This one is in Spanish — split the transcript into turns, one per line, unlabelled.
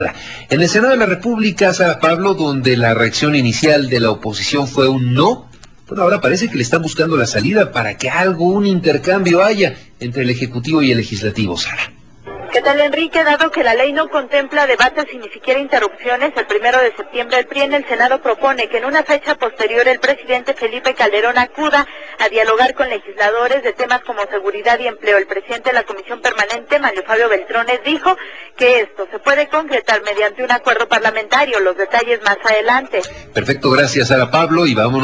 En el Senado de la República, Sara Pablo, donde la reacción inicial de la oposición fue un no, bueno, ahora parece que le están buscando la salida para que un intercambio haya entre el Ejecutivo y el Legislativo, Sara.
¿Qué tal, Enrique? Dado que la ley no contempla debates y ni siquiera interrupciones, el 1 de septiembre el PRI en el Senado propone que en una fecha posterior el presidente Felipe Calderón acuda a dialogar con legisladores de temas como seguridad y empleo. El presidente de la Comisión Permanente, Mario Fabio Beltrones, dijo que esto se puede concretar mediante un acuerdo parlamentario. Los detalles más adelante.
Perfecto, gracias, Sara Pablo, y vámonos.